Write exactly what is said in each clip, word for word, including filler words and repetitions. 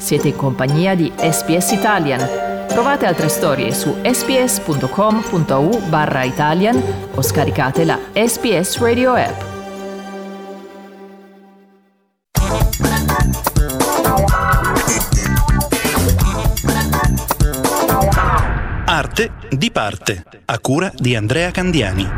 Siete in compagnia di S B S Italian. Trovate altre storie su sbs.com.au barra Italian o scaricate la S B S Radio app. Arte di parte, a cura di Andrea Candiani.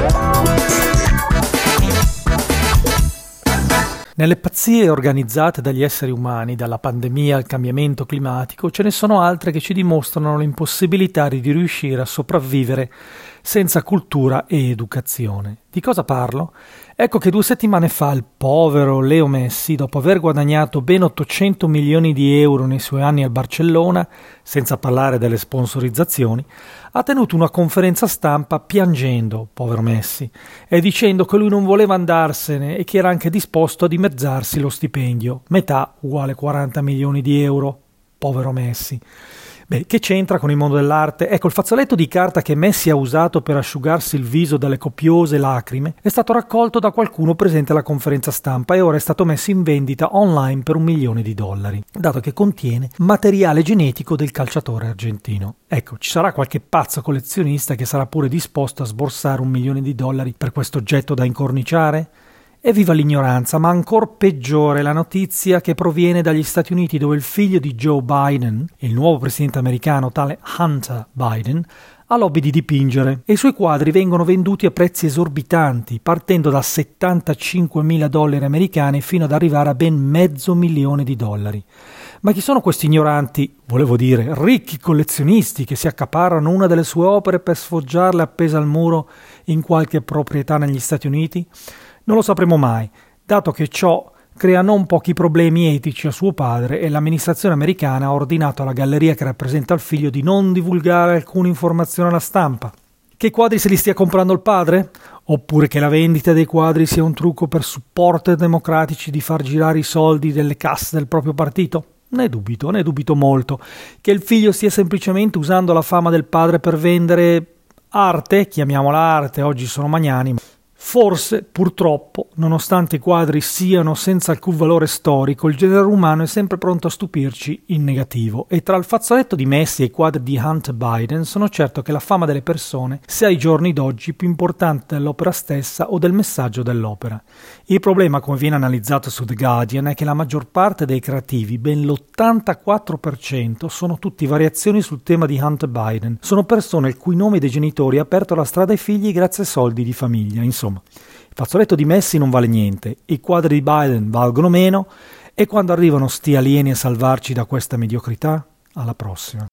Nelle pazzie organizzate dagli esseri umani, dalla pandemia al cambiamento climatico, ce ne sono altre che ci dimostrano l'impossibilità di riuscire a sopravvivere senza cultura e educazione. Di cosa parlo? Ecco che due settimane fa il povero Leo Messi, dopo aver guadagnato ben ottocento milioni di euro nei suoi anni al Barcellona, senza parlare delle sponsorizzazioni, ha tenuto una conferenza stampa piangendo, povero Messi, e dicendo che lui non voleva andarsene e che era anche disposto a dimezzarsi lo stipendio, metà uguale quaranta milioni di euro, povero Messi. Beh, che c'entra con il mondo dell'arte? Ecco, il fazzoletto di carta che Messi ha usato per asciugarsi il viso dalle copiose lacrime è stato raccolto da qualcuno presente alla conferenza stampa e ora è stato messo in vendita online per un milione di dollari, dato che contiene materiale genetico del calciatore argentino. Ecco, ci sarà qualche pazzo collezionista che sarà pure disposto a sborsare un milione di dollari per questo oggetto da incorniciare? Evviva l'ignoranza, ma ancor peggiore la notizia che proviene dagli Stati Uniti, dove il figlio di Joe Biden, il nuovo presidente americano, tale Hunter Biden, ha l'hobby di dipingere e i suoi quadri vengono venduti a prezzi esorbitanti, partendo da settantacinquemila dollari americani fino ad arrivare a ben mezzo milione di dollari. Ma chi sono questi ignoranti, volevo dire, ricchi collezionisti che si accaparrano una delle sue opere per sfoggiarle appesa al muro in qualche proprietà negli Stati Uniti? Non lo sapremo mai, dato che ciò crea non pochi problemi etici a suo padre e l'amministrazione americana ha ordinato alla galleria che rappresenta il figlio di non divulgare alcuna informazione alla stampa. Che i quadri se li stia comprando il padre? Oppure che la vendita dei quadri sia un trucco per supporter democratici di far girare i soldi delle casse del proprio partito? Ne dubito, ne dubito molto. Che il figlio stia semplicemente usando la fama del padre per vendere arte, chiamiamola arte, oggi sono magnani. Forse, purtroppo, nonostante i quadri siano senza alcun valore storico, il genere umano è sempre pronto a stupirci in negativo e tra il fazzoletto di Messi e i quadri di Hunter Biden sono certo che la fama delle persone sia ai giorni d'oggi più importante dell'opera stessa o del messaggio dell'opera. Il problema, come viene analizzato su The Guardian, è che la maggior parte dei creativi, ben l'ottantaquattro per cento, sono tutti variazioni sul tema di Hunter Biden. Sono persone il cui nome dei genitori ha aperto la strada ai figli grazie ai soldi di famiglia, insomma. Il fazzoletto di Messi non vale niente, i quadri di Biden valgono meno e quando arrivano sti alieni a salvarci da questa mediocrità? Alla prossima.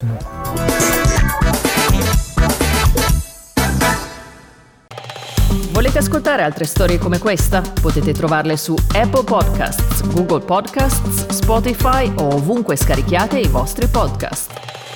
Volete ascoltare altre storie come questa? Potete trovarle su Apple Podcasts, Google Podcasts, Spotify o ovunque scarichiate i vostri podcast.